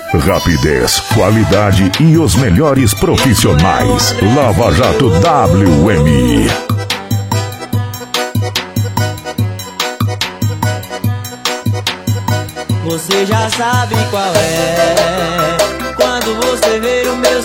Rapidez, qualidade e os melhores profissionais. Lava Jato WM. Você já sabe qual é. Quando você ver o meu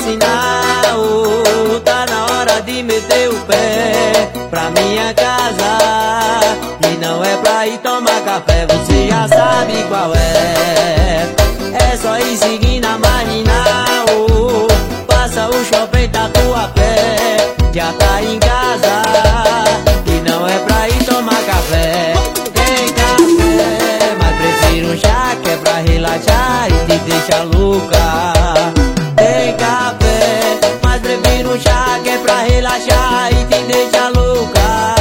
sinal, tá na hora de meter o pé pra minha casa. E não é pra ir tomar café, você já sabe qual é. É só ir seguir na marginal. Passa o shopping Tatuapé, já tá em casa. E não é pra ir tomar café. Tem café, mas prefiro um chá que é pra relaxar e te deixa louca. Tem café, mas prefiro um chá que é pra relaxar e te deixa louca.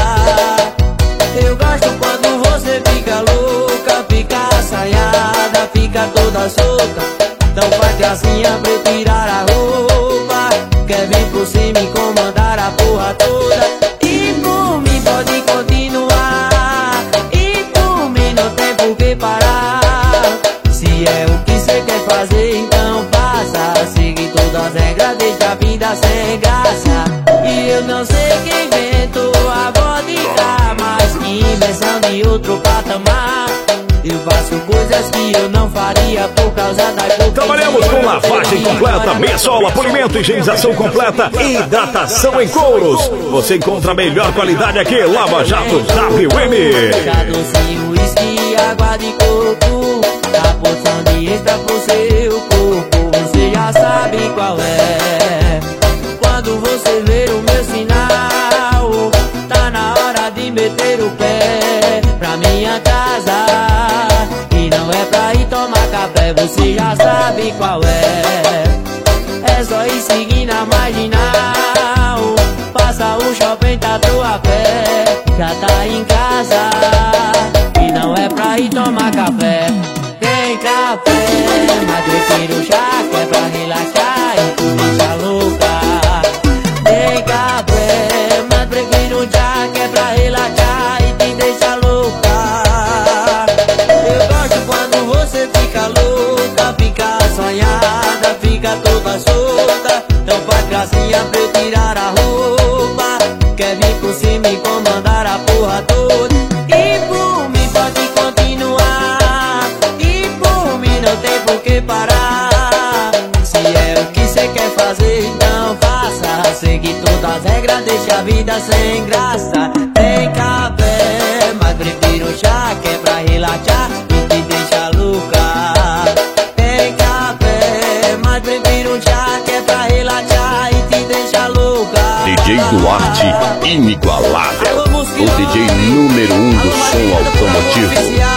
Eu gosto quando você fica louca, fica assanhada, fica toda solta. Então faz gracinha pra eu tirar a roupa. Quer vir por cima e comandar a porra toda. E por mim pode continuar, e por mim não tem por que parar. Se é o que cê quer fazer, então faça. Siga todas as regras, deixa a vida sem graça. E eu não sei quem inventou a vodka, mas que invenção de outro patamar. Eu faço coisas que eu não faria por causa da cocaína. Trabalhamos com lavagem completa, meia sola, polimento, higienização completa e hidratação em couros. Você encontra a melhor qualidade aqui, Lava Jato WM. Docinho, uísque, água de coco, a porção de extra pro seu corpo. Você já sabe qual é. Quando você ver o meu sinal, tá na hora de meter o pé pra minha casa. E não é pra ir tomar café, você já sabe qual é. É só ir seguir na marginal. Passa o shopping Tatuapé, já tá em casa. E não é pra ir tomar café. Tem café, mas prefiro chá que é pra relaxar e tu deixa louca. Tem café, mas prefiro chá que é pra relaxar e te deixa louca. Eu gosto quando você fica louca, fica assanhada, fica toda solta. Então faz gracinha pra eu tirar a roupa. Quer vir por cima e comandar a porra toda. E por mim pode continuar, e por mim não tem por que parar. Se é o que cê quer fazer, então faça. Seguir todas as regras, deixa a vida sem graça. Tem café, mas prefiro chá que é pra relaxar e te deixa louca. Tem café, mas prefiro chá que é pra relaxar e te deixa louca. DJ Duarte, inigualável. O DJ número 1 do som automotivo.